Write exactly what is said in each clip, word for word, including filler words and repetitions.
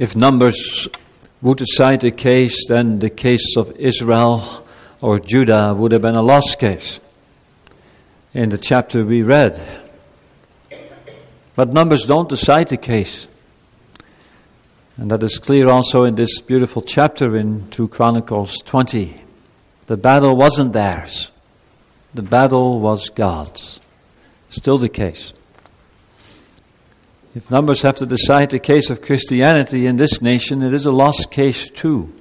If Numbers would decide the case, then the case of Israel or Judah would have been a lost case in the chapter we read. But Numbers don't decide the case. And that is clear also in this beautiful chapter in two Chronicles twenty. The battle wasn't theirs. The battle was God's. Still the case. If Numbers have to decide the case of Christianity in this nation, it is a lost case too.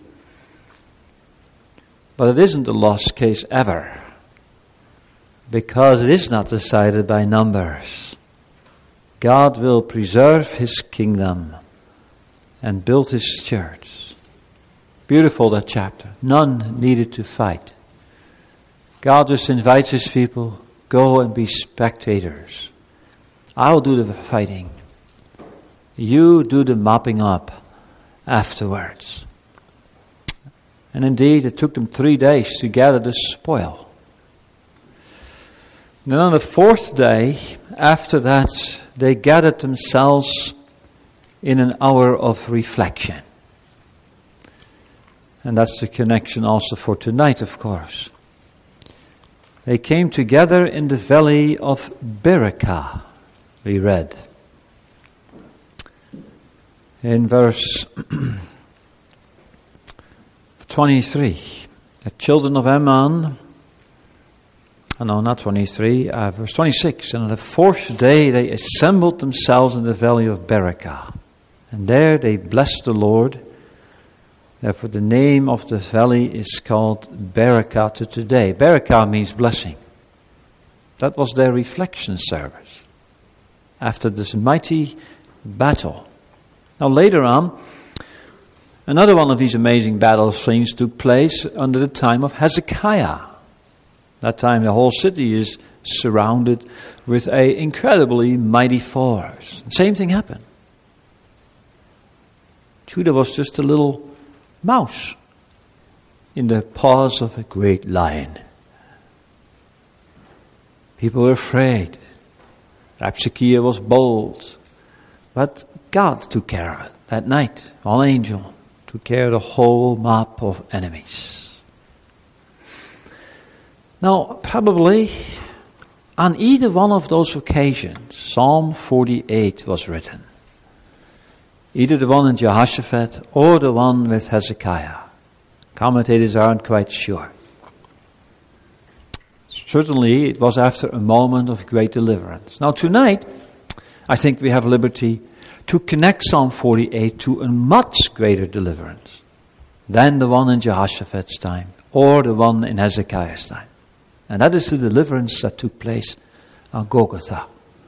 But it isn't a lost case ever, because it is not decided by Numbers. God will preserve His kingdom and build His church. Beautiful, that chapter. None needed to fight. God just invites His people, go and be spectators. I'll do the fighting. You do the mopping up afterwards. And indeed, it took them three days to gather the spoil. And then on the fourth day, after that, they gathered themselves in an hour of reflection. And that's the connection also for tonight, of course. They came together in the valley of Berakah, we read. In verse twenty-three, the children of Ammon, oh no, not twenty-three, uh, verse twenty-six, and on the fourth day they assembled themselves in the valley of Berakah. And there they blessed the Lord. Therefore the name of the valley is called Berakah to today. Berakah means blessing. That was their reflection service after this mighty battle. Now later on, another one of these amazing battle scenes took place under the time of Hezekiah. That time the whole city is surrounded with an incredibly mighty force. Same thing happened. Judah was just a little mouse in the paws of a great lion. People were afraid. Rabshakeh was bold. But God took care of it that night. One angel took care of the whole mob of enemies. Now, probably on either one of those occasions, Psalm forty-eight was written. Either the one in Jehoshaphat or the one with Hezekiah. Commentators aren't quite sure. Certainly, it was after a moment of great deliverance. Now, tonight, I think we have liberty to connect Psalm forty-eight to a much greater deliverance than the one in Jehoshaphat's time or the one in Hezekiah's time. And that is the deliverance that took place on Golgotha.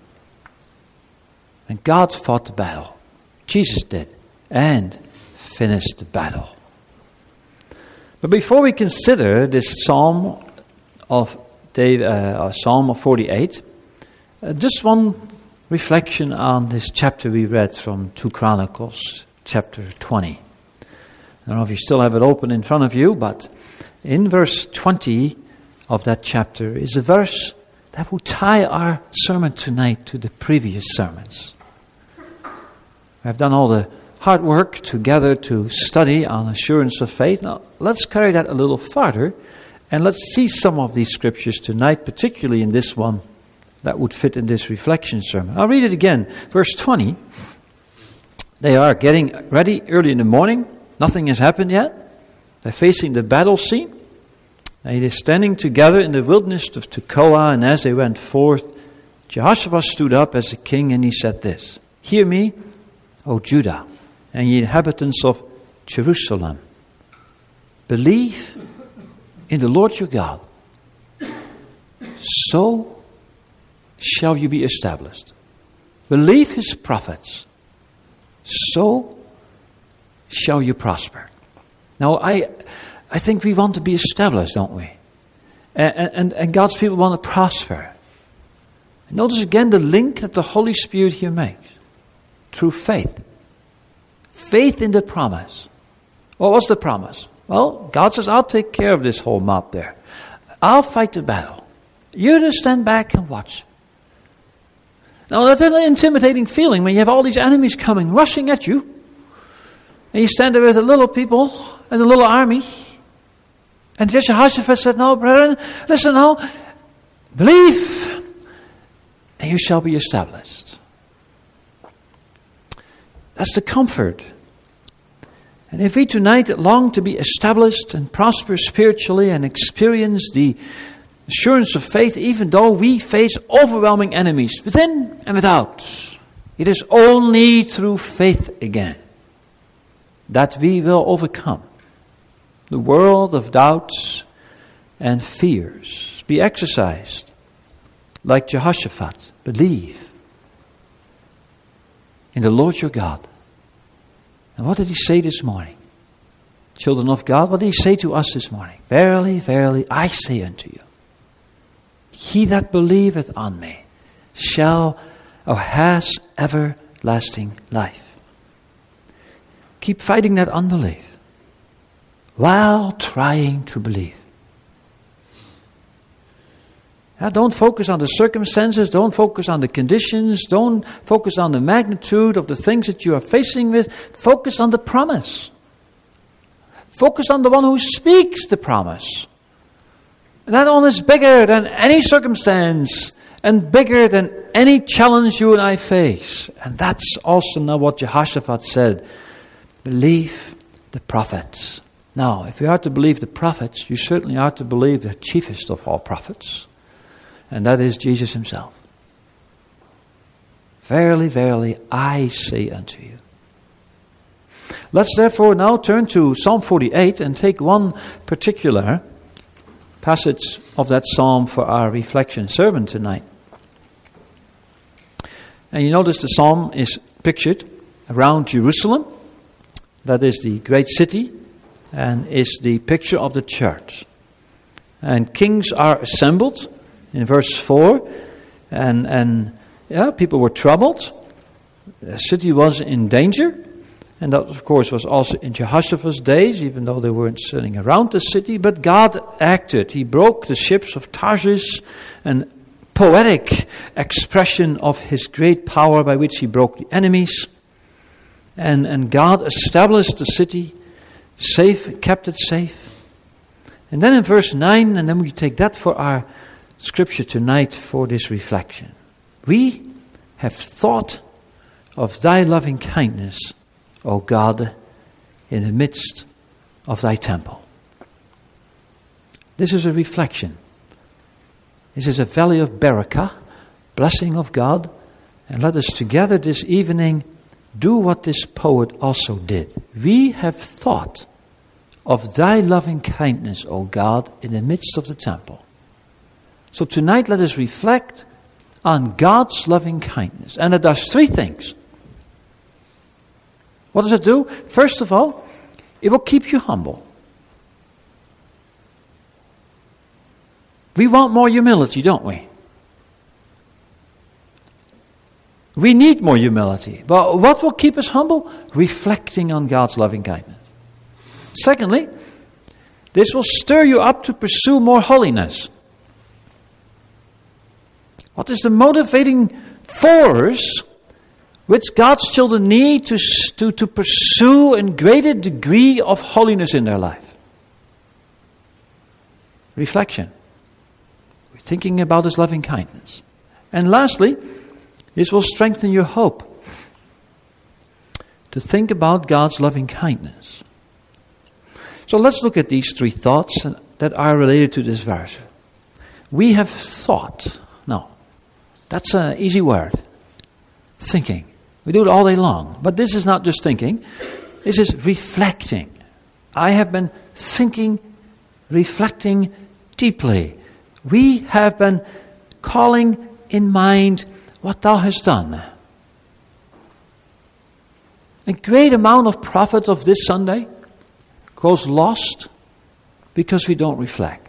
And God fought the battle. Jesus did, and finished the battle. But before we consider this Psalm of David, uh, Psalm of forty-eight, uh, just one reflection on this chapter we read from two Chronicles, chapter twenty. I don't know if you still have it open in front of you, but in verse twenty of that chapter is a verse that will tie our sermon tonight to the previous sermons. I've done all the hard work together to study on assurance of faith. Now, let's carry that a little farther, and let's see some of these scriptures tonight, particularly in this one that would fit in this reflection sermon. I'll read it again. Verse twenty. They are getting ready early in the morning. Nothing has happened yet. They're facing the battle scene. They are standing together in the wilderness of Tekoa, and as they went forth, Jehoshaphat stood up as a king, and he said this, "Hear me, O Judah, and ye inhabitants of Jerusalem. Believe in the Lord your God. So shall you be established. Believe His prophets. So shall you prosper." Now, I I think we want to be established, don't we? And, and, and God's people want to prosper. Notice again the link that the Holy Spirit here makes. Through faith. Faith in the promise. What was the promise? Well, God says, I'll take care of this whole mob there. I'll fight the battle. You just stand back and watch. Now, that's an intimidating feeling when you have all these enemies coming, rushing at you. And you stand there with the little people and the little army. And Jehoshaphat said, no, brethren, listen now. Believe, and you shall be established. That's the comfort. And if we tonight long to be established and prosper spiritually and experience the assurance of faith, even though we face overwhelming enemies within and without, it is only through faith again that we will overcome the world of doubts and fears. Be exercised like Jehoshaphat. Believe in the Lord your God. And what did he say this morning? Children of God, what did he say to us this morning? Verily, verily, I say unto you, he that believeth on me shall or has everlasting life. Keep fighting that unbelief while trying to believe. Now, don't focus on the circumstances, don't focus on the conditions, don't focus on the magnitude of the things that you are facing with. Focus on the promise. Focus on the one who speaks the promise. And that one is bigger than any circumstance and bigger than any challenge you and I face. And that's also now what Jehoshaphat said. Believe the prophets. Now, if you are to believe the prophets, you certainly are to believe the chiefest of all prophets. And that is Jesus himself. Verily, verily, I say unto you. Let's therefore now turn to Psalm forty-eight and take one particular passage of that psalm for our reflection sermon tonight. And you notice the psalm is pictured around Jerusalem. That is the great city and is the picture of the church. And kings are assembled in verse four. And, and yeah, people were troubled. The city was in danger. And that, of course, was also in Jehoshaphat's days, even though they weren't sitting around the city. But God acted. He broke the ships of Tarshish, an poetic expression of his great power by which he broke the enemies. And, and God established the city, safe, kept it safe. And then in verse nine, and then we take that for our scripture tonight for this reflection. We have thought of thy loving kindness, O God, in the midst of thy temple. This is a reflection. This is a valley of barakah, blessing of God. And let us together this evening do what this poet also did. We have thought of thy loving kindness, O God, in the midst of the temple. So tonight let us reflect on God's loving kindness. And it does three things. What does it do? First of all, it will keep you humble. We want more humility, don't we? We need more humility. But what will keep us humble? Reflecting on God's loving kindness. Secondly, this will stir you up to pursue more holiness. What is the motivating force which God's children need to, to, to pursue a greater degree of holiness in their life? Reflection. We're thinking about His loving kindness. And lastly, this will strengthen your hope. To think about God's loving kindness. So let's look at these three thoughts that are related to this verse. We have thought. No, that's an easy word. Thinking. We do it all day long. But this is not just thinking. This is reflecting. I have been thinking, reflecting deeply. We have been calling in mind what thou hast done. A great amount of profit of this Sunday goes lost because we don't reflect.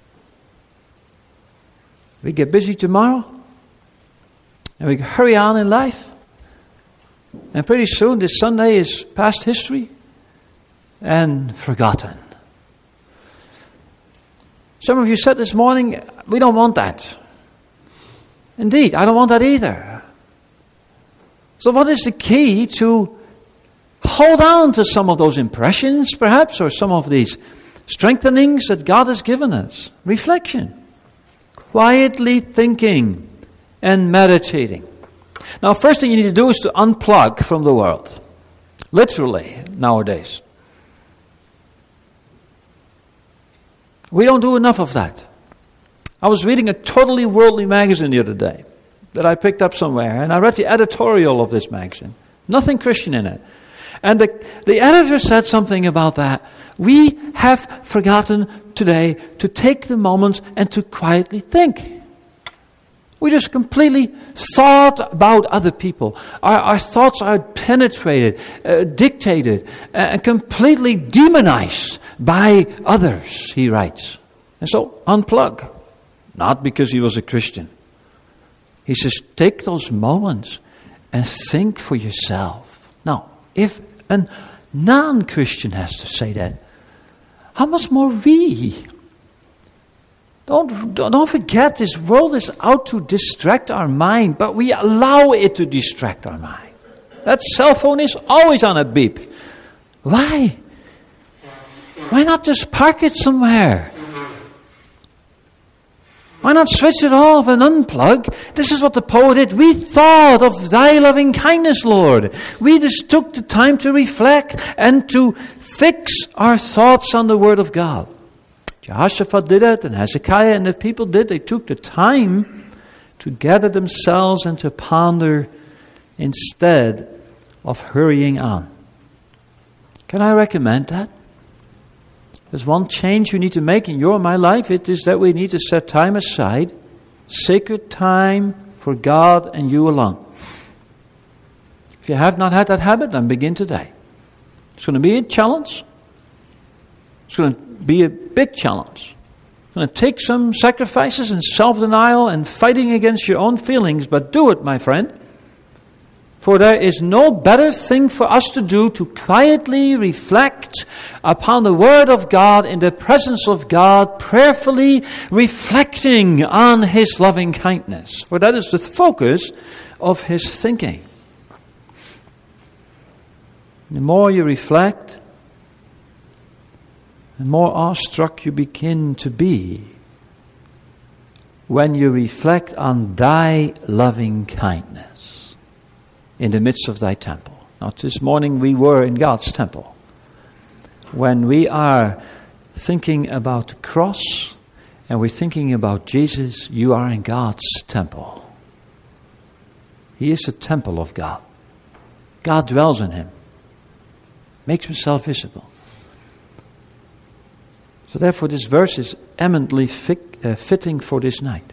We get busy tomorrow and we hurry on in life, and pretty soon this Sunday is past history and forgotten. Some of you said this morning, we don't want that. Indeed, I don't want that either. So what is the key to Hold on to some of those impressions, perhaps, or some of these strengthenings that God has given us. Reflection. Quietly thinking and meditating. Now, first thing you need to do is to unplug from the world. Literally, nowadays. We don't do enough of that. I was reading a totally worldly magazine the other day that I picked up somewhere, and I read the editorial of this magazine. Nothing Christian in it. And the, the editor said something about that. We have forgotten today to take the moments and to quietly think. We just completely thought about other people. Our, our thoughts are penetrated, uh, dictated, uh, and completely demonized by others, he writes. And so, unplug. Not because he was a Christian. He says, take those moments and think for yourself. Now, if a non-Christian has to say that, how much more we? Don't, don't forget, this world is out to distract our mind, but we allow it to distract our mind. That cell phone is always on a beep. Why? Why not just park it somewhere? Why not switch it off and unplug? This is what the poet did. We thought of thy loving kindness, Lord. We just took the time to reflect and to fix our thoughts on the Word of God. Jehoshaphat did it, and Hezekiah and the people did. They took the time to gather themselves and to ponder instead of hurrying on. Can I recommend that? There's one change you need to make in your and my life. It is that we need to set time aside, sacred time for God and you alone. If you have not had that habit, then begin today. It's going to be a challenge. It's going to be a big challenge. It's going to take some sacrifices and self-denial and fighting against your own feelings, but do it, my friend. For there is no better thing for us to do to quietly reflect upon the Word of God in the presence of God, prayerfully reflecting on His loving kindness. For that is the focus of His thinking. The more you reflect, the more awestruck you begin to be when you reflect on thy loving kindness in the midst of thy temple. Now, this morning we were in God's temple. When we are thinking about the cross and we're thinking about Jesus, you are in God's temple. He is the temple of God. God dwells in him, makes himself visible. So therefore this verse is eminently fit, uh, fitting for this night.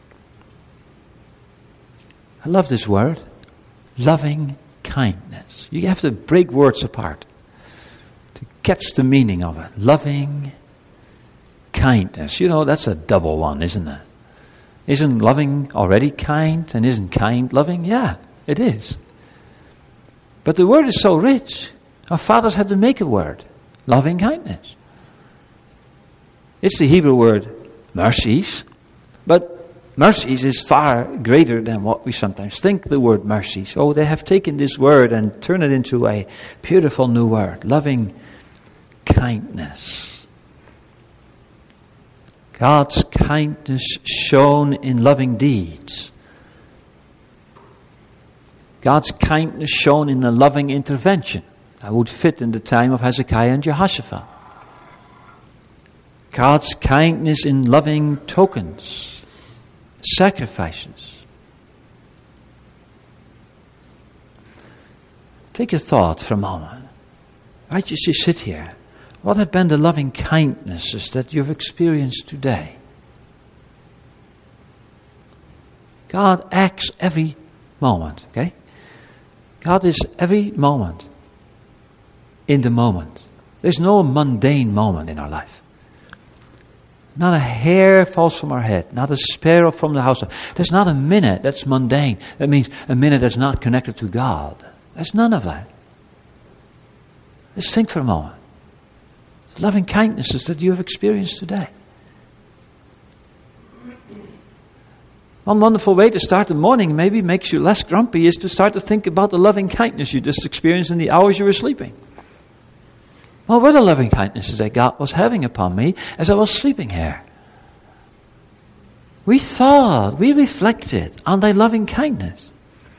I love this word, loving kindness. You have to break words apart to catch the meaning of it. Loving kindness. You know, that's a double one, isn't it? Isn't loving already kind, and isn't kind loving? Yeah, it is. But the word is so rich. Our fathers had to make a word, loving kindness. It's the Hebrew word mercies, but mercies is far greater than what we sometimes think the word mercies. Oh, they have taken this word and turned it into a beautiful new word, loving kindness. God's kindness shown in loving deeds. God's kindness shown in a loving intervention. That would fit in the time of Hezekiah and Jehoshaphat. God's kindness in loving tokens, sacrifices. Take a thought for a moment. Right as you sit here, what have been the loving kindnesses that you've experienced today? God acts every moment, okay? God is every moment in the moment. There's no mundane moment in our life. Not a hair falls from our head. Not a sparrow from the house. There's not a minute that's mundane. That means a minute that's not connected to God. There's none of that. Let's think for a moment. The loving kindnesses that you have experienced today. One wonderful way to start the morning, maybe makes you less grumpy, is to start to think about the loving kindness you just experienced in the hours you were sleeping. What were the loving kindnesses that God was having upon me as I was sleeping here? We thought, we reflected on thy loving kindness.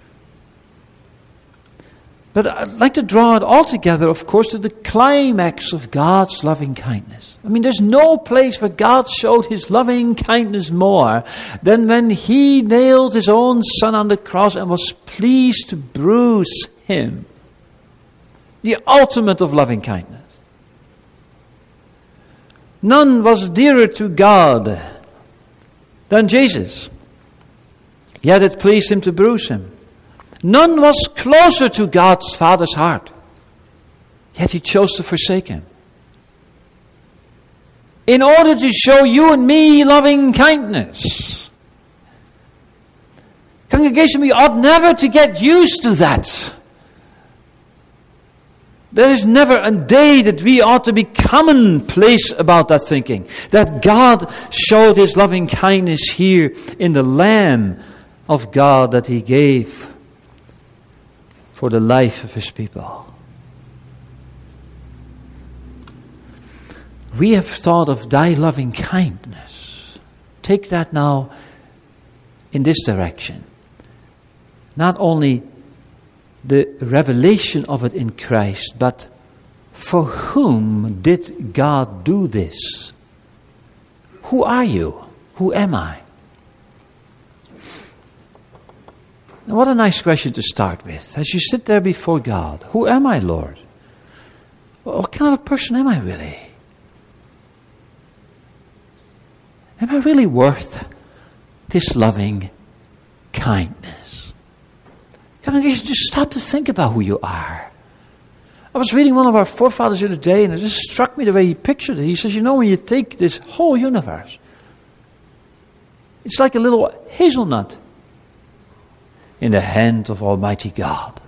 But I'd like to draw it all together, of course, to the climax of God's loving kindness. I mean, there's no place where God showed his loving kindness more than when he nailed his own son on the cross and was pleased to bruise him. The ultimate of loving kindness. None was dearer to God than Jesus. Yet it pleased him to bruise him. None was closer to God's Father's heart. Yet he chose to forsake him. In order to show you and me loving kindness. Congregation, we ought never to get used to that. There is never a day that we ought to be commonplace about that thinking. That God showed his loving kindness here in the Lamb of God that he gave for the life of his people. We have thought of thy loving kindness. Take that now in this direction. Not only the revelation of it in Christ, but for whom did God do this? Who are you? Who am I? Now, what a nice question to start with. As you sit there before God, who am I, Lord? What kind of a person am I really? Am I really worth this loving kindness? Congregation, just stop to think about who you are. I was reading one of our forefathers the other day, and it just struck me the way he pictured it. He says, you know, when you take this whole universe, it's like a little hazelnut in the hand of Almighty God.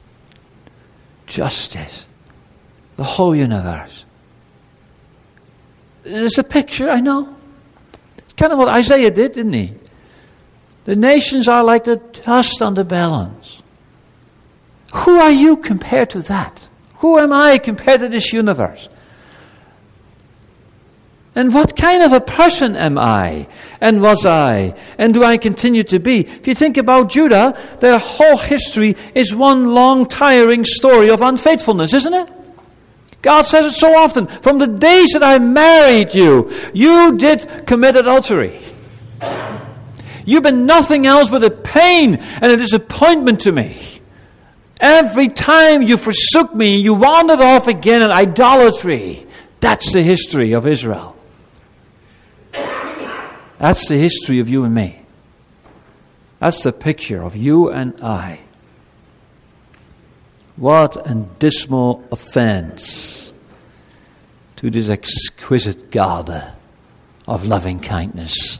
Justice. The whole universe. It's a picture, I know. It's kind of what Isaiah did, didn't he? The nations are like the dust on the balance. Who are you compared to that? Who am I compared to this universe? And what kind of a person am I? And was I? And do I continue to be? If you think about Judah, their whole history is one long, tiring story of unfaithfulness, isn't it? God says it so often. From the days that I married you, you did commit adultery. You've been nothing else but a pain and a disappointment to me. Every time you forsook me, you wandered off again in idolatry. That's the history of Israel. That's the history of you and me. That's the picture of you and I. What a dismal offense to this exquisite God of loving kindness.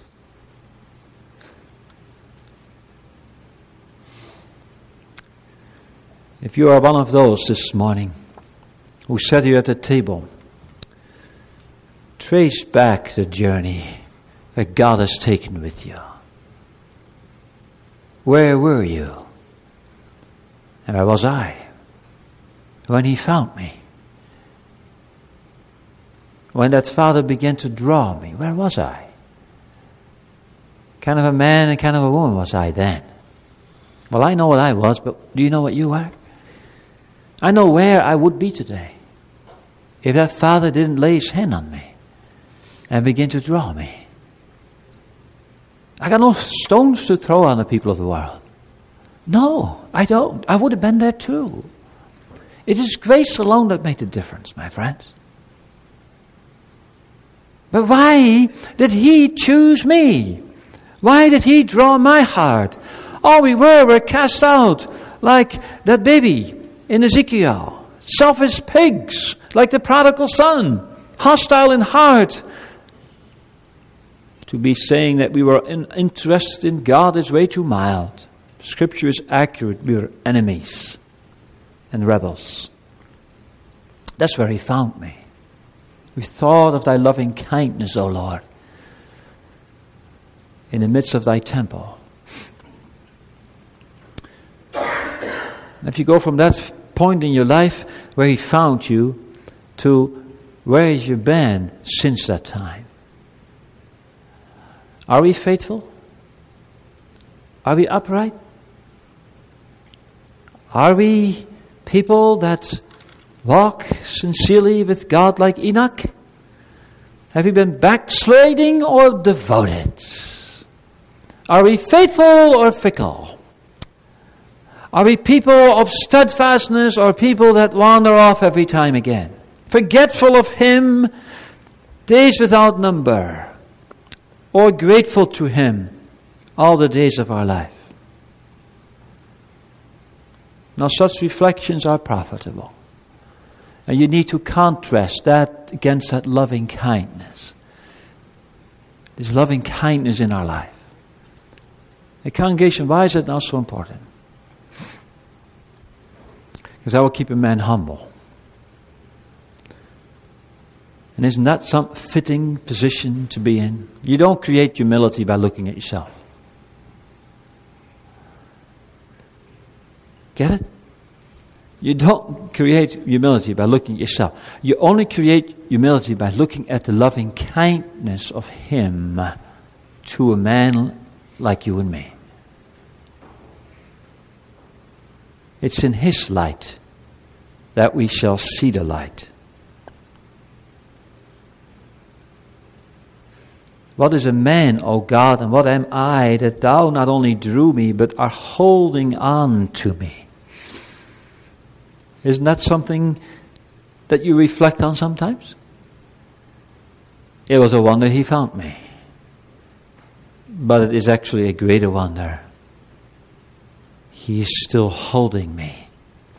If you are one of those this morning who sat here at the table, trace back the journey that God has taken with you. Where were you? And where was I when he found me? When that Father began to draw me, where was I? Kind of a man and kind of a woman was I then? Well, I know what I was, but do you know what you are? I know where I would be today if that Father didn't lay his hand on me and begin to draw me. I got no stones to throw on the people of the world. No, I don't. I would have been there too. It is grace alone that made the difference, my friends. But why did he choose me? Why did he draw my heart? All we were were cast out like that baby in Ezekiel. Selfish pigs, like the prodigal son, hostile in heart. To be saying that we were in, interested in God is way too mild. Scripture is accurate. We were enemies and rebels. That's where he found me. We thought of thy loving kindness, O Lord, in the midst of thy temple. If you go from that point in your life where He found you to where has you been since that time? Are we faithful? Are we upright? Are we people that walk sincerely with God like Enoch? Have we been backsliding or devoted? Are we faithful or fickle? Are we people of steadfastness or people that wander off every time again? Forgetful of Him, days without number, or grateful to Him all the days of our life? Now such reflections are profitable. And you need to contrast that against that loving kindness. This loving kindness in our life. The congregation, why is it not so important? Because that will keep a man humble. And isn't that some fitting position to be in? You don't create humility by looking at yourself. Get it? You don't create humility by looking at yourself. You only create humility by looking at the loving kindness of Him to a man like you and me. It's in His light that we shall see the light. What is a man, O God, and what am I, that Thou not only drew me, but are holding on to me? Isn't that something that you reflect on sometimes? It was a wonder He found me. But it is actually a greater wonder. He is still holding me.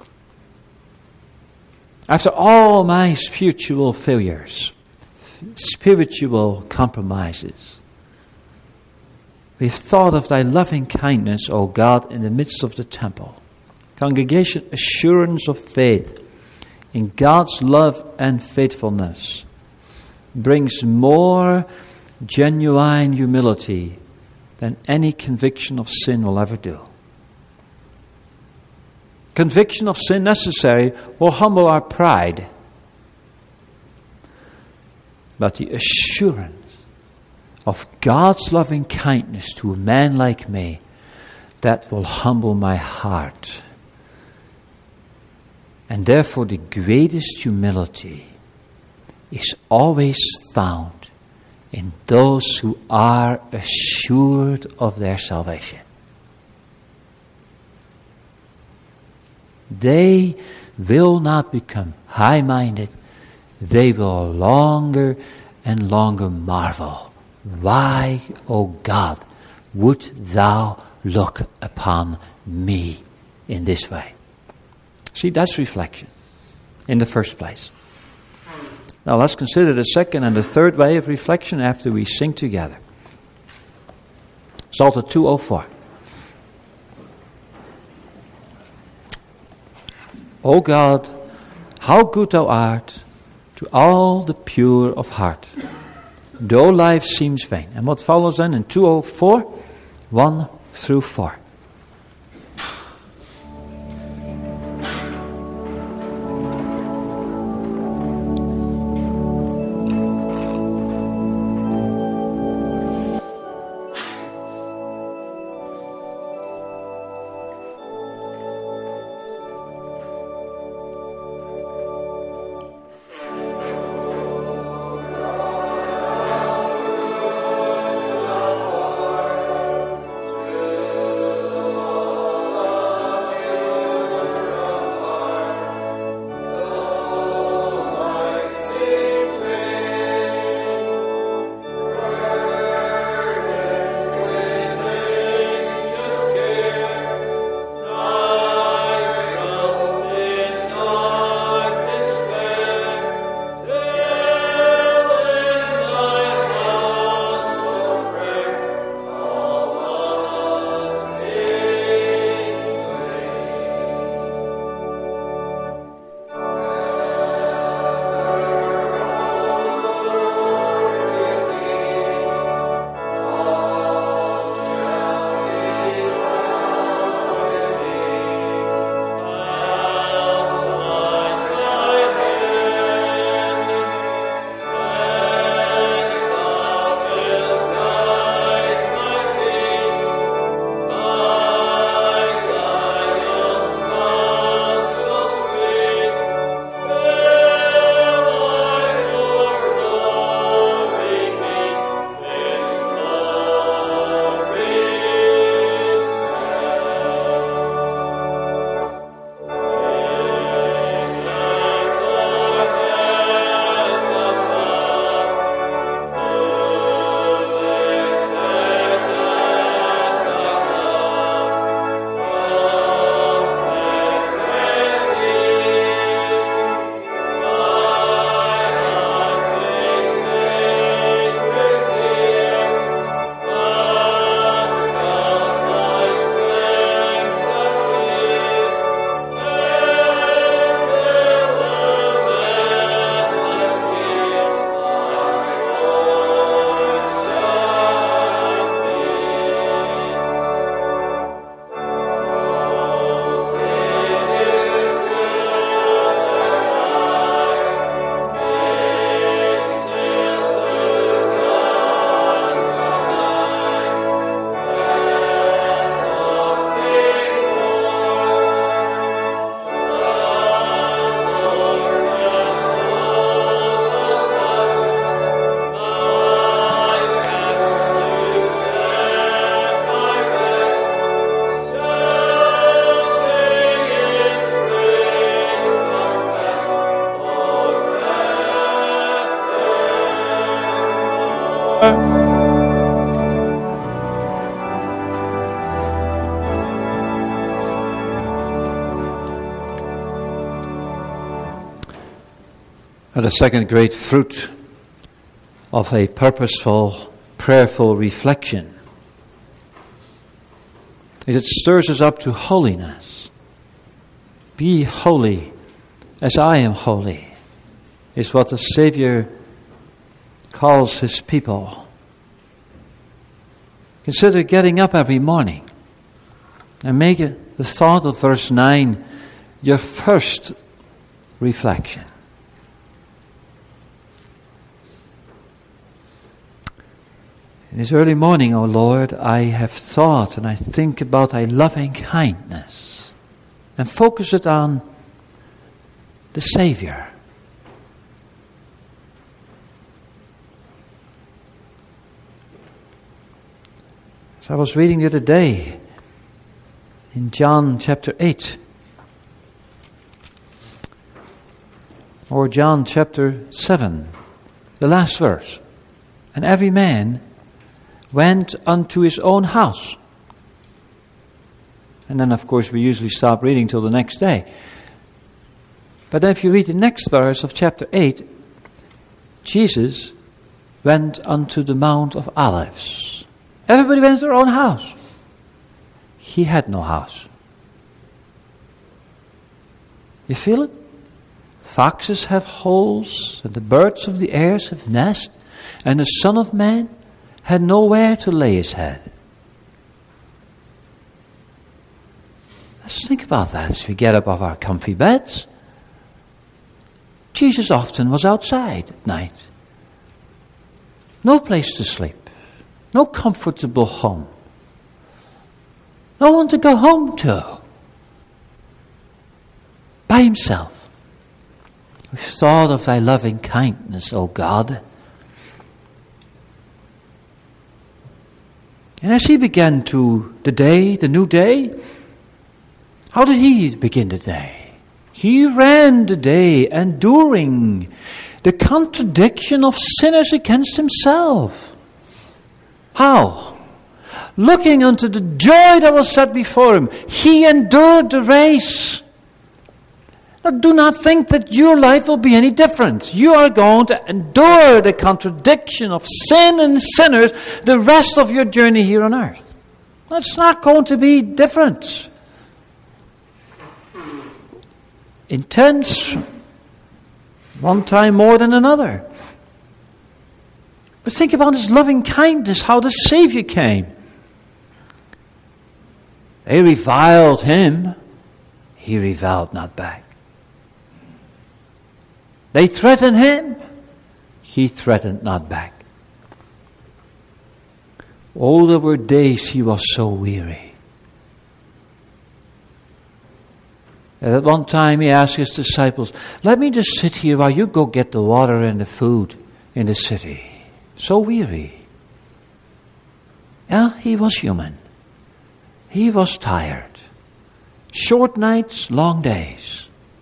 After all my spiritual failures, spiritual compromises, we've thought of Thy loving kindness, O God, in the midst of the temple. Congregation, assurance of faith in God's love and faithfulness brings more genuine humility than any conviction of sin will ever do. Conviction of sin necessary will humble our pride. But the assurance of God's loving kindness to a man like me, that will humble my heart. And therefore the greatest humility is always found in those who are assured of their salvation. They will not become high-minded. They will longer and longer marvel. Why, O God, would Thou look upon me in this way? See, that's reflection in the first place. Now let's consider the second and the third way of reflection after we sing together. Psalter two oh four. O God, how good Thou art to all the pure of heart, though life seems vain. And what follows then in two oh four, one through four. And the second great fruit of a purposeful, prayerful reflection is it stirs us up to holiness. Be holy as I am holy, is what the Savior calls his people. Consider getting up every morning and make it the thought of verse nine your first reflection. This early morning, O Lord, I have thought and I think about thy loving kindness and focus it on the Savior. As I was reading the other day in John chapter eight, or John chapter seven, the last verse, and every man went unto his own house. And then, of course, we usually stop reading till the next day. But then if you read the next verse of chapter eight, Jesus went unto the Mount of Olives. Everybody went to their own house. He had no house. You feel it? Foxes have holes, and the birds of the air have nests, and the Son of Man had nowhere to lay his head. Let's think about that as we get up off our comfy beds. Jesus often was outside at night. No place to sleep. No comfortable home. No one to go home to. By himself. We've thought of thy loving kindness, O God. And as he began to the day, the new day, how did he begin the day? He ran the day enduring the contradiction of sinners against himself. How? Looking unto the joy that was set before him, he endured the race. Now, do not think that your life will be any different. You are going to endure the contradiction of sin and sinners the rest of your journey here on earth. It's not going to be different. Intense, one time more than another. But think about his loving kindness, how the Savior came. They reviled him. He reviled not back. They threatened him. He threatened not back. Oh, there were days he was so weary. And at one time he asked his disciples, let me just sit here while you go get the water and the food in the city. So weary. Yeah, he was human. He was tired. Short nights, long days.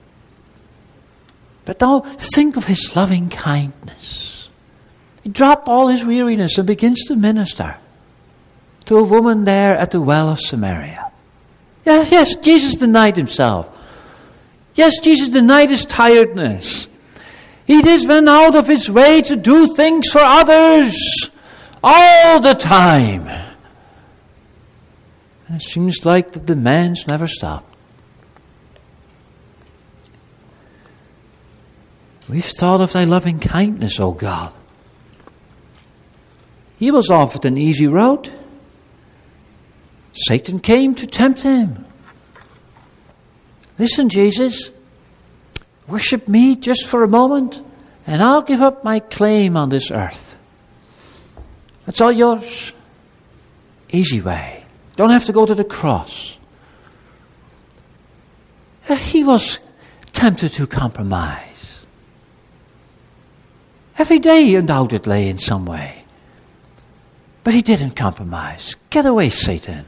But now think of his loving kindness. He dropped all his weariness and begins to minister to a woman there at the well of Samaria. Yes, yes, Jesus denied himself. Yes, Jesus denied his tiredness. He just went out of his way to do things for others all the time. And it seems like the demands never stopped. We've thought of thy loving kindness, O God. He was offered an easy road. Satan came to tempt him. Listen, Jesus, worship me just for a moment, and I'll give up my claim on this earth. It's all yours. Easy way. Don't have to go to the cross. He was tempted to compromise. Every day, undoubtedly, in some way. But he didn't compromise. Get away, Satan.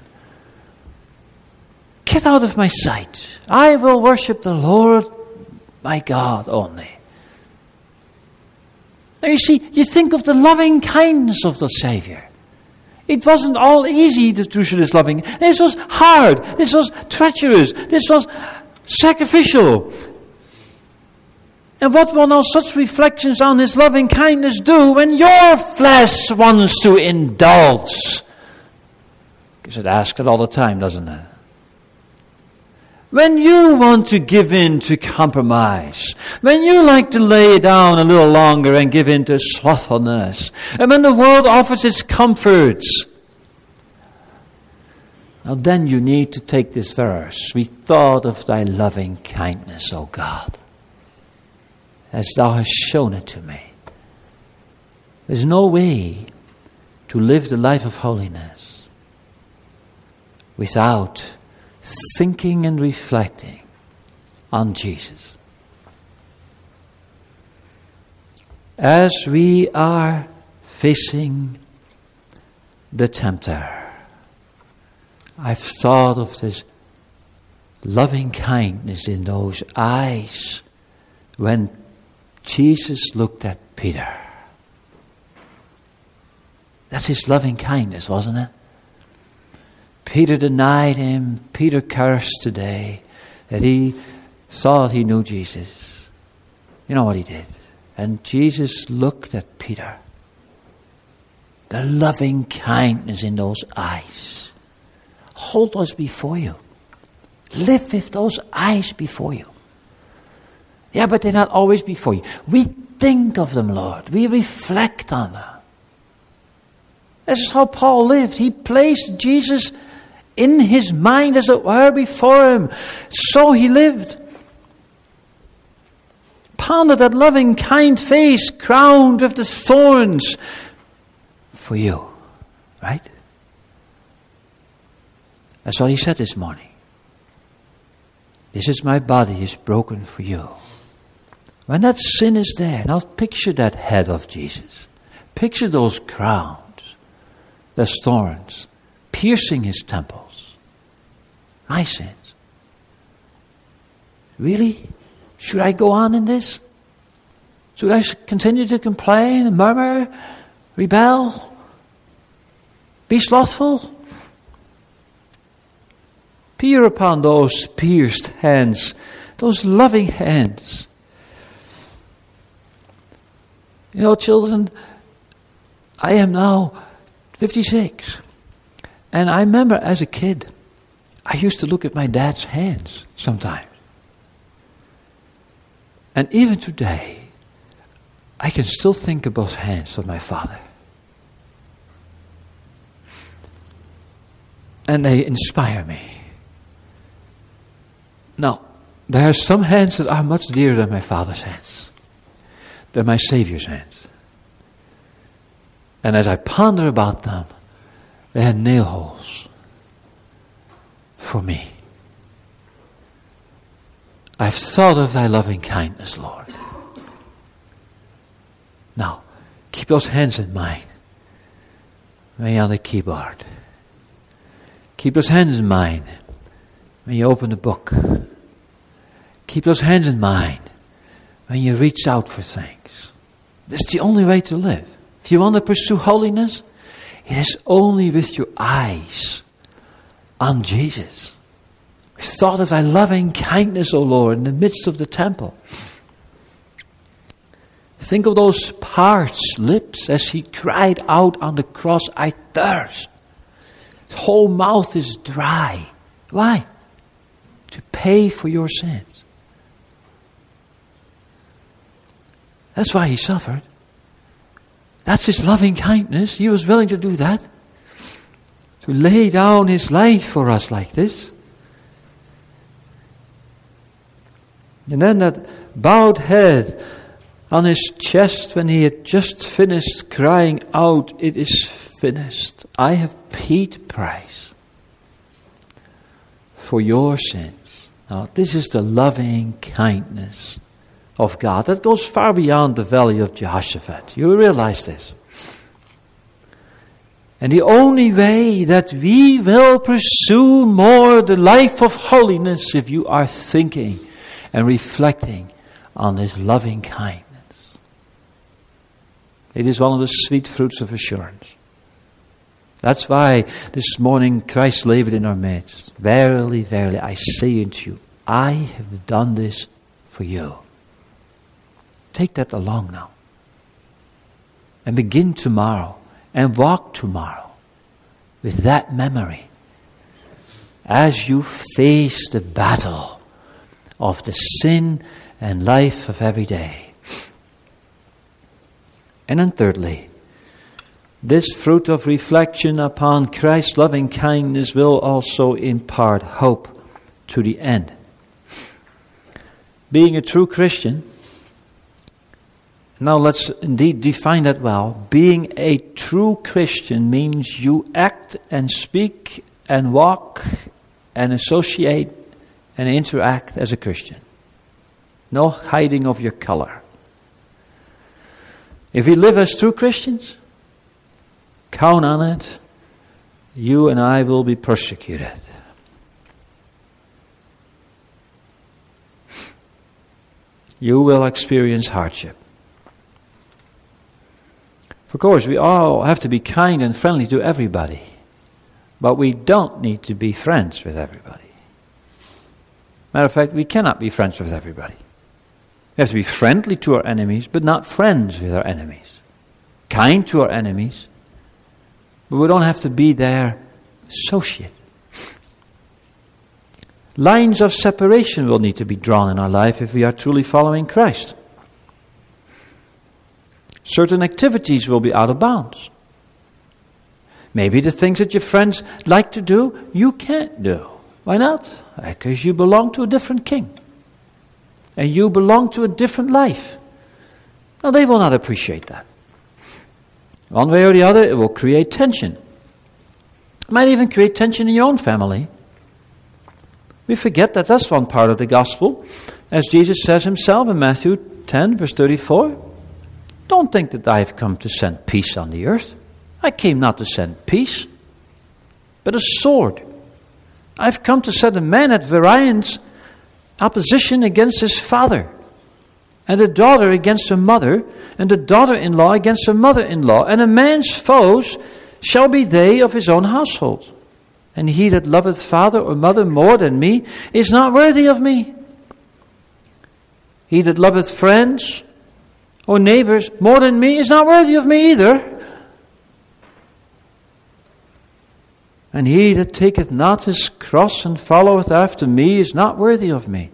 Get out of my sight. I will worship the Lord, my God, only. Now you see, you think of the loving kindness of the Savior. It wasn't all easy to do this loving. This was hard. This was treacherous. This was sacrificial. And what will now such reflections on His loving kindness do when your flesh wants to indulge? Because it asks it all the time, doesn't it? When you want to give in to compromise, when you like to lay down a little longer and give in to slothfulness, and when the world offers its comforts, now then you need to take this verse. We thought of thy loving kindness, O God, as thou hast shown it to me. There's no way to live the life of holiness without thinking and reflecting on Jesus. As we are facing the tempter, I've thought of this loving kindness in those eyes when Jesus looked at Peter. That's His loving kindness, wasn't it? Peter denied Him. Peter cursed today that he thought he knew Jesus. You know what he did? And Jesus looked at Peter. The loving kindness in those eyes. Hold those before you. Live with those eyes before you. Yeah, but they're not always before you. We think of them, Lord. We reflect on them. This is how Paul lived. He placed Jesus in his mind, as it were, before him. So he lived. Ponder that loving, kind face crowned with the thorns for you. Right? That's what he said this morning. This is my body is broken for you. When that sin is there, now picture that head of Jesus. Picture those crowns, those thorns, piercing his temples. My sins. Really? Should I go on in this? Should I continue to complain, murmur, rebel, be slothful? Peer upon those pierced hands, those loving hands. You know, children, I am now fifty-six. And I remember as a kid, I used to look at my dad's hands sometimes. And even today, I can still think of those hands of my father. And they inspire me. Now, there are some hands that are much dearer than my father's hands. They're my Savior's hands. And as I ponder about them, they had nail holes for me. I've thought of thy loving kindness, Lord. Now, keep those hands in mind. When you're on the keyboard. Keep those hands in mind when you open the book. Keep those hands in mind when you reach out for things. That's the only way to live. If you want to pursue holiness, it is only with your eyes on Jesus. We thought of thy loving kindness, O Lord, in the midst of the temple. Think of those parched lips as he cried out on the cross, I thirst. His whole mouth is dry. Why? To pay for your sins. That's why he suffered. That's his loving kindness. He was willing to do that. To lay down his life for us like this. And then that bowed head on his chest when he had just finished crying out, it is finished. I have paid the price for your sins. Now, this is the loving kindness of God. That goes far beyond the valley of Jehoshaphat. You realize this. And the only way that we will pursue more the life of holiness if you are thinking and reflecting on this loving kindness. It is one of the sweet fruits of assurance. That's why this morning Christ labored in our midst. Verily, verily, I say unto you, I have done this for you. take that along now. And begin tomorrow and walk tomorrow with that memory as you face the battle of the sin and life of every day. And then thirdly, this fruit of reflection upon Christ's loving kindness will also impart hope to the end. Being a true Christian, now let's indeed define that well. Being a true Christian means you act and speak and walk and associate and interact as a Christian. No hiding of your color. If we live as true Christians, count on it, you and I will be persecuted. You will experience hardship. Of course, we all have to be kind and friendly to everybody, but we don't need to be friends with everybody. Matter of fact, we cannot be friends with everybody. We have to be friendly to our enemies, but not friends with our enemies. Kind to our enemies, but we don't have to be their associate. Lines of separation will need to be drawn in our life if we are truly following Christ. Certain activities will be out of bounds. Maybe the things that your friends like to do, you can't do. Why not? Because you belong to a different king. And you belong to a different life. Now, they will not appreciate that. One way or the other, it will create tension. It might even create tension in your own family. We forget that that's one part of the gospel. As Jesus says himself in Matthew ten, verse thirty-four, don't think that I have come to send peace on the earth. I came not to send peace, but a sword. I've come to set a man at variance, opposition against his father, and a daughter against her mother, and a daughter-in-law against her mother-in-law, and a man's foes shall be they of his own household. And he that loveth father or mother more than me is not worthy of me. He that loveth friends or neighbors more than me is not worthy of me either. And he that taketh not his cross and followeth after me is not worthy of me.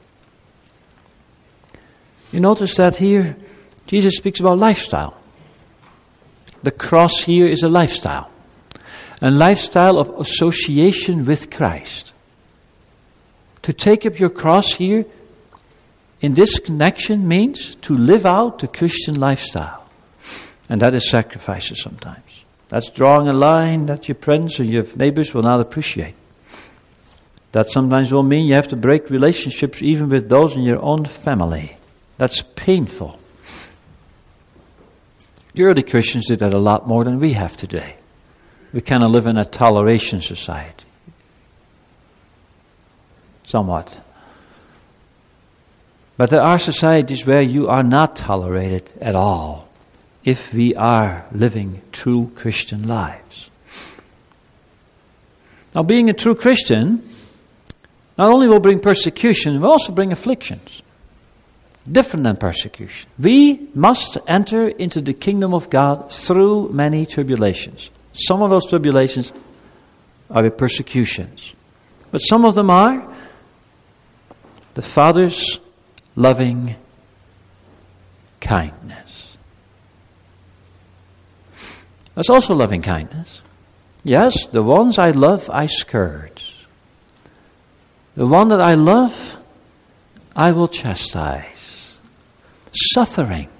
You notice that here Jesus speaks about lifestyle. The cross here is a lifestyle. A lifestyle of association with Christ. To take up your cross here in this connection means to live out the Christian lifestyle. And that is sacrifices sometimes. That's drawing a line that your friends or your neighbors will not appreciate. That sometimes will mean you have to break relationships even with those in your own family. That's painful. The early Christians did that a lot more than we have today. We kind of live in a toleration society. Somewhat. But there are societies where you are not tolerated at all if we are living true Christian lives. Now, being a true Christian not only will bring persecution, it will also bring afflictions. Different than persecution. We must enter into the kingdom of God through many tribulations. Some of those tribulations are the persecutions. But some of them are the Father's loving kindness. That's also loving kindness. Yes, the ones I love, I scourge. The one that I love, I will chastise. Suffering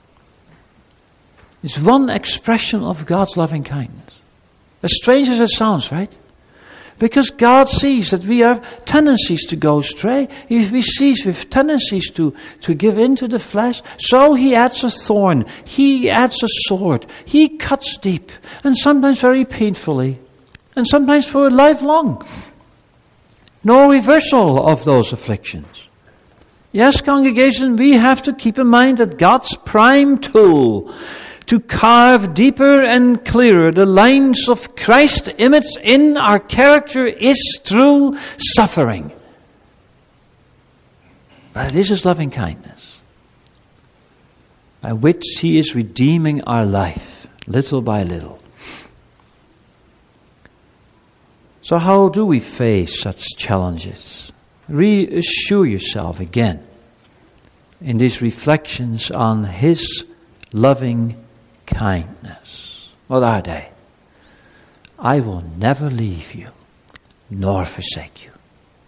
is one expression of God's loving kindness. As strange as it sounds, right? Because God sees that we have tendencies to go astray. He sees we have tendencies to, to give in to the flesh. So He adds a thorn. He adds a sword. He cuts deep. And sometimes very painfully. And sometimes for a lifelong. No reversal of those afflictions. Yes, congregation, we have to keep in mind that God's prime tool to carve deeper and clearer the lines of Christ's image in our character is through suffering. But it is His loving kindness. by which He is redeeming our life, little by little. So how do we face such challenges? Reassure yourself again in these reflections on His loving kindness. What are they? I will never leave you, nor forsake you.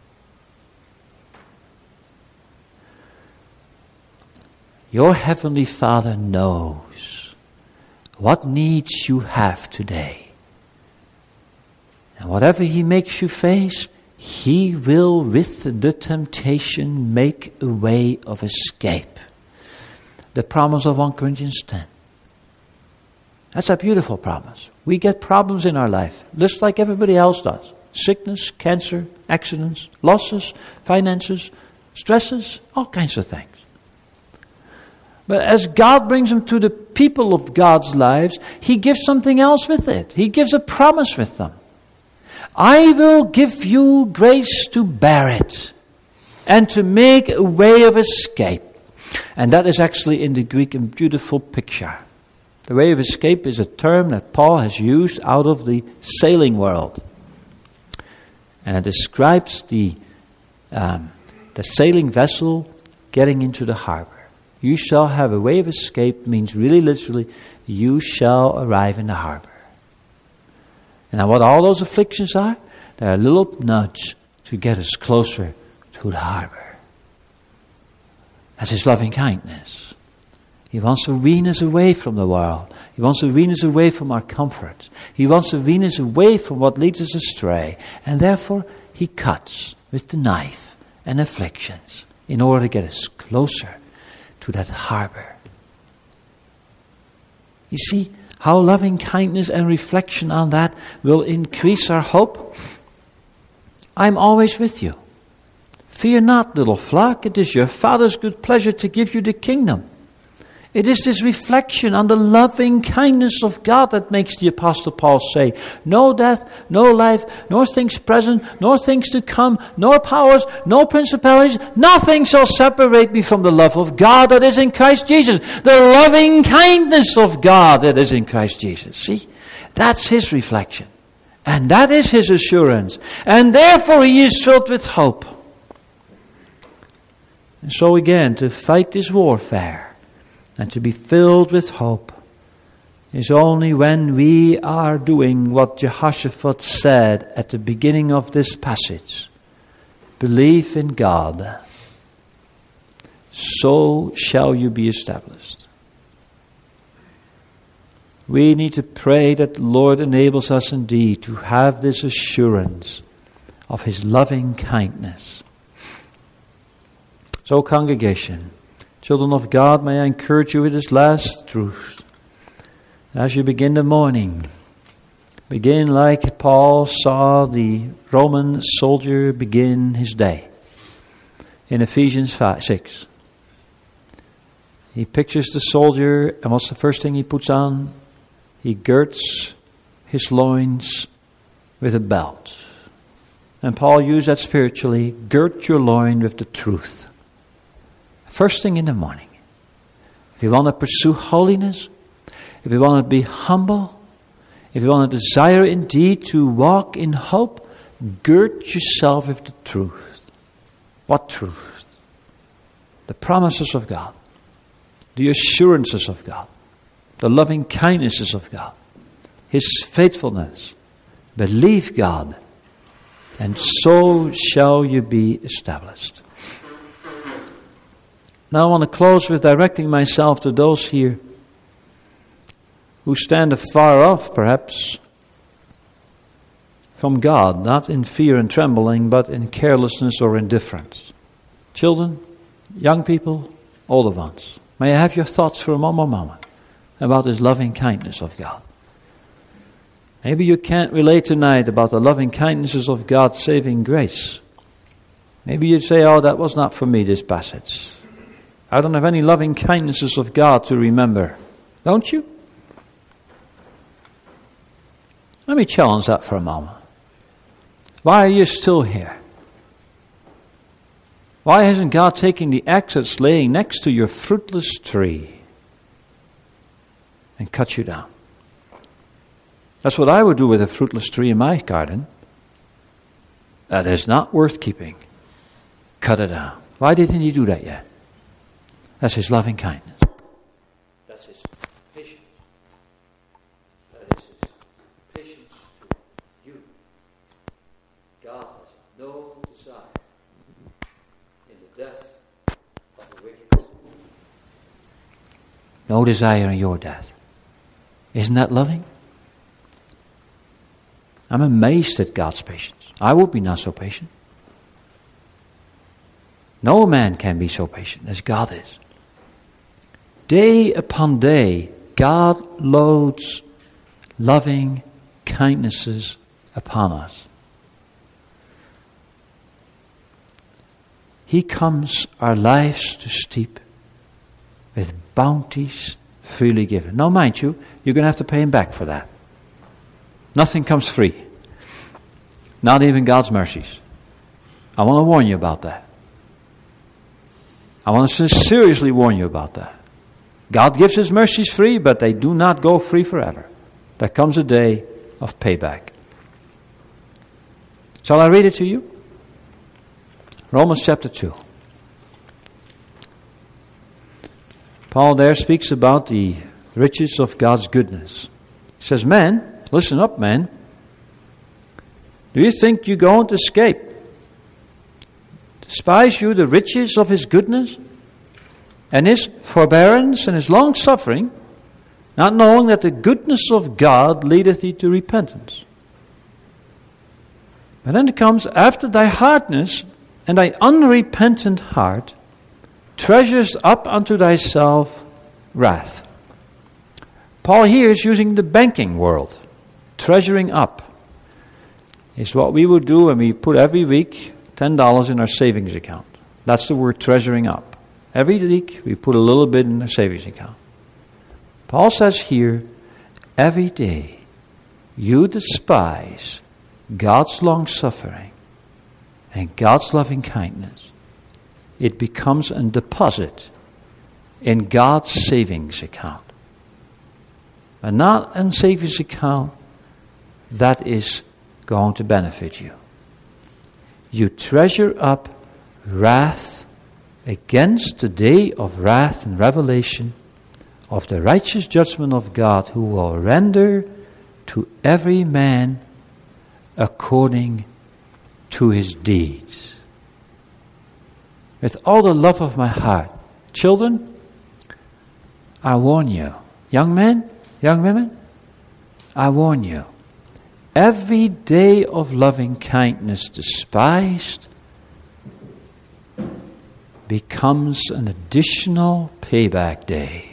Your Heavenly Father knows what needs you have today. And whatever He makes you face, He will, with the temptation, make a way of escape. The promise of First Corinthians ten. That's a beautiful promise. We get problems in our life, just like everybody else does. Sickness, cancer, accidents, losses, finances, stresses, all kinds of things. But as God brings them to the people of God's lives, He gives something else with it. He gives a promise with them. I will give you grace to bear it and to make a way of escape. And that is actually in the Greek a beautiful picture. The way of escape is a term that Paul has used out of the sailing world. And it describes the, um, the sailing vessel getting into the harbor. You shall have a way of escape means really literally, you shall arrive in the harbor. And now what all those afflictions are, they're a little nudge to get us closer to the harbor. That's His loving kindness. He wants to wean us away from the world. He wants to wean us away from our comforts. He wants to wean us away from what leads us astray. And therefore, He cuts with the knife and afflictions in order to get us closer to that harbor. You see how loving kindness and reflection on that will increase our hope? I'm always with you. Fear not, little flock. It is your Father's good pleasure to give you the kingdom. It is this reflection on the loving kindness of God that makes the Apostle Paul say, no death, no life, nor things present, nor things to come, nor powers, no principalities, nothing shall separate me from the love of God that is in Christ Jesus. The loving kindness of God that is in Christ Jesus. See, that's His reflection. And that is His assurance. And therefore He is filled with hope. And so again, to fight this warfare, and to be filled with hope is only when we are doing what Jehoshaphat said at the beginning of this passage. Believe in God, so shall you be established. We need to pray that the Lord enables us indeed to have this assurance of His loving kindness. So, congregation, children of God, may I encourage you with this last truth. As you begin the morning, begin like Paul saw the Roman soldier begin his day. In Ephesians five, six. He pictures the soldier, and what's the first thing he puts on? He girds his loins with a belt. And Paul used that spiritually. Gird your loin with the truth. First thing in the morning. If you want to pursue holiness, if you want to be humble, if you want to desire indeed to walk in hope, gird yourself with the truth. What truth? The promises of God, the assurances of God, the loving kindnesses of God, His faithfulness. Believe God, and so shall you be established. Now I want to close with directing myself to those here who stand afar off, perhaps, from God, not in fear and trembling, but in carelessness or indifference. Children, young people, older ones, may I have your thoughts for a moment, moment about this loving kindness of God. Maybe you can't relate tonight about the loving kindnesses of God's saving grace. Maybe you'd say, oh, that was not for me, this passage. I don't have any loving kindnesses of God to remember. Don't you? Let me challenge that for a moment. Why are you still here? Why hasn't God taken the axe that's laying next to your fruitless tree and cut you down. That's what I would do with a fruitless tree in my garden. That is not worth keeping. Cut it down. Why didn't he do that yet? That's his loving kindness. That's his patience. That is his patience to you. God has no desire in the death of the wicked. No desire in your death. Isn't that loving? I'm amazed at God's patience. I would be not so patient. No man can be so patient as God is. Day upon day, God loads loving kindnesses upon us. He comes our lives to steep with bounties freely given. Now, mind you, you're going to have to pay him back for that. Nothing comes free. Not even God's mercies. I want to warn you about that. I want to seriously warn you about that. God gives his mercies free, but they do not go free forever. There comes a day of payback. Shall I read it to you? Romans chapter two. Paul there speaks about the riches of God's goodness. He says, "Men, listen up, men. Do you think you're going to escape? Despise you the riches of his goodness and his forbearance and his long suffering, not knowing that the goodness of God leadeth thee to repentance? But then it comes, after thy hardness and thy unrepentant heart treasures up unto thyself wrath." Paul here is using the banking world. Treasuring up is what we would do when we put every week ten dollars in our savings account. That's the word treasuring up. Every week we put a little bit in our savings account. Paul says here, every day you despise God's long suffering and God's loving kindness. It becomes a deposit in God's savings account. And not a savings account that is going to benefit you. You treasure up wrath against the day of wrath and revelation of the righteous judgment of God, who will render to every man according to his deeds. With all the love of my heart, children, I warn you, young men, young women, I warn you, every day of loving kindness despised becomes an additional payback day.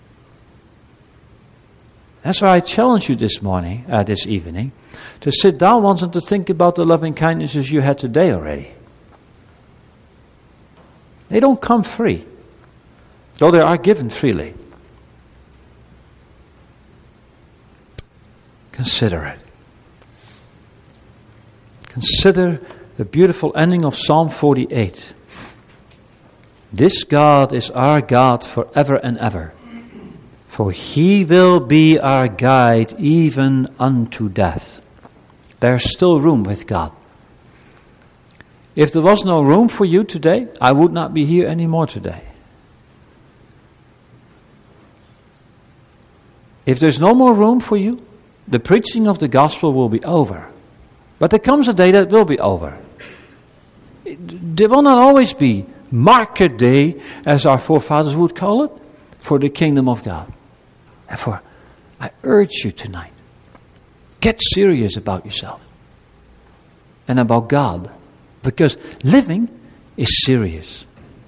That's why I challenge you this morning, uh, this evening, to sit down once and to think about the loving kindnesses you had today already. They don't come free, though they are given freely. Consider it. Consider the beautiful ending of Psalm forty-eight. This God is our God forever and ever, for he will be our guide even unto death. There's still room with God. If there was no room for you today, I would not be here anymore today. If there's no more room for you, the preaching of the gospel will be over. But there comes a day that will be over. There will not always be market day, as our forefathers would call it, for the kingdom of God. Therefore, I urge you tonight, get serious about yourself and about God, because living is serious.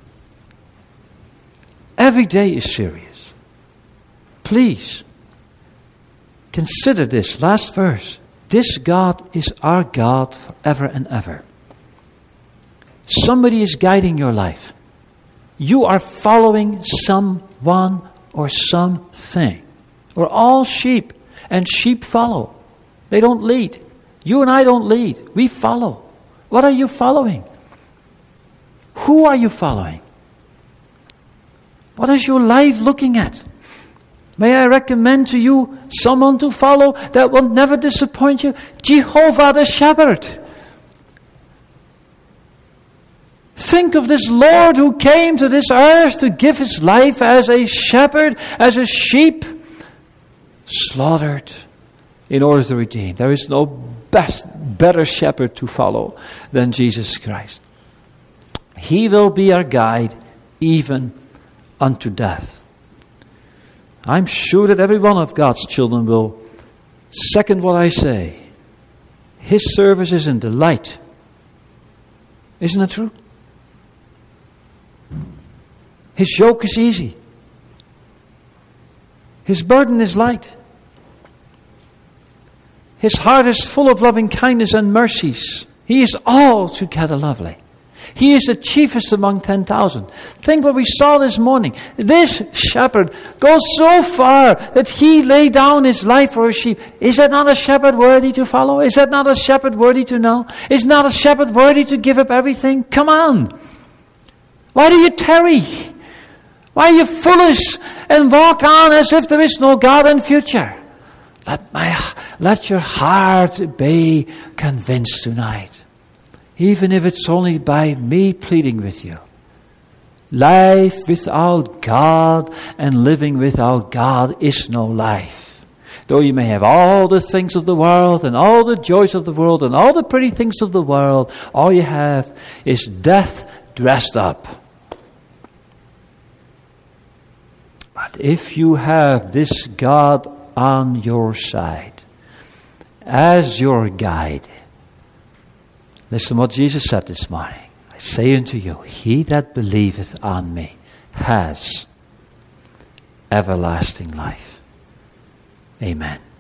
Every day is serious. Please, consider this last verse. This God is our God forever and ever. Somebody is guiding your life. You are following someone or something. We're all sheep, and sheep follow. They don't lead. You and I don't lead. We follow. What are you following? Who are you following? What is your life looking at? May I recommend to you someone to follow that will never disappoint you? Jehovah the Shepherd. Think of this Lord who came to this earth to give his life as a shepherd, as a sheep, slaughtered in order to redeem. There is no best, better shepherd to follow than Jesus Christ. He will be our guide even unto death. I'm sure that every one of God's children will second what I say. His service is a delight. Isn't it true? His yoke is easy. His burden is light. His heart is full of loving kindness and mercies. He is altogether lovely. He is the chiefest among ten thousand. Think what we saw this morning. This shepherd goes so far that he laid down his life for his sheep. Is that not a shepherd worthy to follow? Is that not a shepherd worthy to know? Is not a shepherd worthy to give up everything? Come on. Why do you tarry? Why are you foolish and walk on as if there is no God and future? Let my, let your heart be convinced tonight. Even if it's only by me pleading with you. Life without God and living without God is no life. Though you may have all the things of the world and all the joys of the world and all the pretty things of the world, all you have is death dressed up. But if you have this God on your side, as your guide, listen what Jesus said this morning. I say unto you, he that believeth on me has everlasting life. Amen.